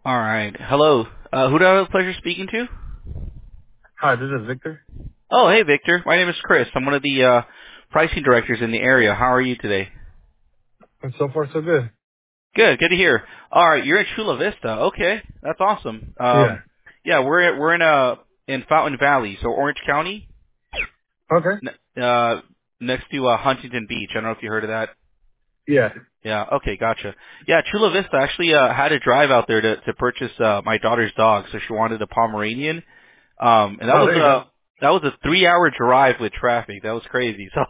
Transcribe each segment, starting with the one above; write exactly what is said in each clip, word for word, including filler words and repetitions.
All right. Hello. Uh, who do I have the pleasure speaking to? Hi, this is Victor. Oh, hey, Victor. My name is Chris. I'm one of the uh, pricing directors in the area. How are you today? And so far, so good. Good. Good to hear. All right. You're in Chula Vista. Okay. That's awesome. Yeah. Um, yeah, we're we're in uh in Fountain Valley, so Orange County, Okay. n- uh, next to uh, Huntington Beach. I don't know if you heard of that. Yeah. Yeah. Okay. Gotcha. Yeah. Chula Vista actually uh, had a drive out there to to purchase uh, my daughter's dog, so she wanted a Pomeranian. Um, and that Oh, was there you go. a that was a three hour drive with traffic. That was crazy. So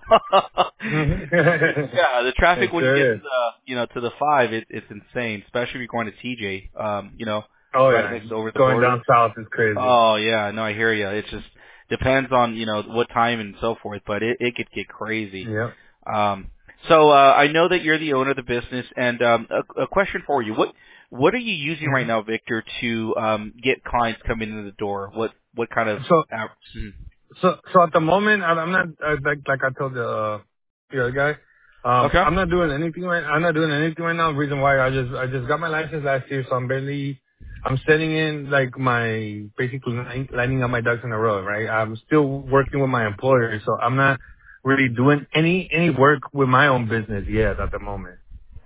hmm yeah, the traffic It when you get sure to is. the you know to the five, it, it's insane. Especially if you're going to T J. Um, you know, Oh, right yeah. next over the Going border. down south is crazy. Oh yeah, no, I hear you. It just depends on you know what time and so forth, but it it could get crazy. Yep. Um, so uh, I know that you're the owner of the business, and um, a, a question for you: what what are you using hmm right now, Victor, to um, get clients coming in the door? What what kind of So, app? mhm. so, so at the moment, I- I'm not, uh, like, like I told the, uh, the other guy, um, Okay. I'm not doing anything right, I'm not doing anything right now. The reason why I just, I just got my license last year, so I'm barely, I'm sending in like my, basically line- lining up my ducks in a row, right? I'm still working with my employer, so I'm not really doing any, any work with my own business yet at the moment.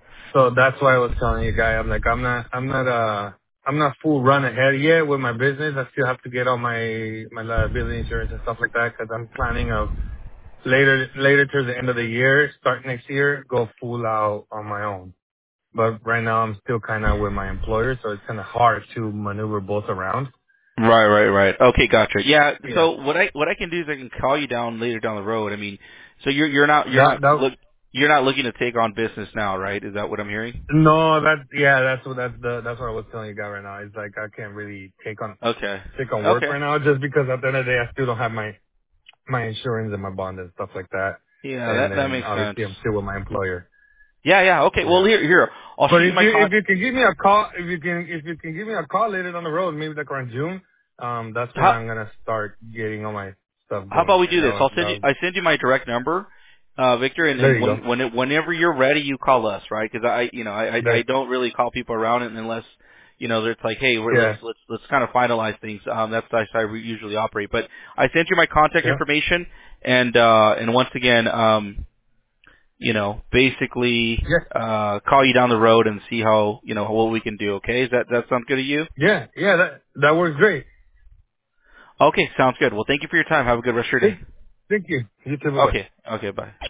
So that's why I was telling you guy, I'm like, I'm not, I'm not, uh, I'm not full run ahead yet with my business. I still have to get all my, my liability insurance and stuff like that because I'm planning of later, later towards the end of the year, start next year, go full out on my own. But right now I'm still kind of with my employer, so it's kind of hard to maneuver both around. Right, right, right. Okay, gotcha. Yeah. Yeah. So what I what I can do is I can call you down later down the road. I mean, so you're you're not you're That, not that, look you're not looking to take on business now, right? Is that what I'm hearing? no, that, yeah, that's what, that's the, that's what I was telling you guy right now. It's like, I can't really take on, Okay. take on work Okay. right now just because at the end of the day, I still don't have my, my insurance and my bond and stuff like that. Yeah, And that that then makes sense. obviously I'm still with my employer. Yeah, yeah. Okay. Well, Yeah. here here I'll But shoot you if my you con. if you can give me a call if you can if you can give me a call later down the road, maybe like around June, um, that's when How I'm gonna start getting all my stuff how about going. we do And this? that I'll send you that I send you my direct number, uh, Victor, and there then you go. when when it, whenever you're ready, you call us, right? Because I you know I, I I There don't really call people around it unless you know it's like hey we're, let's yeah. let's let's kind of finalize things. Um, that's that's how I re- usually operate. But I sent you my contact Yeah. information, and uh, and once again, um, you know, basically Yeah. uh, call you down the road and see how you know what we can do. Okay, is that that sound good to you? Yeah. Yeah, that that works great. Okay, sounds good. Well, thank you for your time. Have a good rest of your day. Thank thank you. You too, bye bye. Okay. Okay. Bye.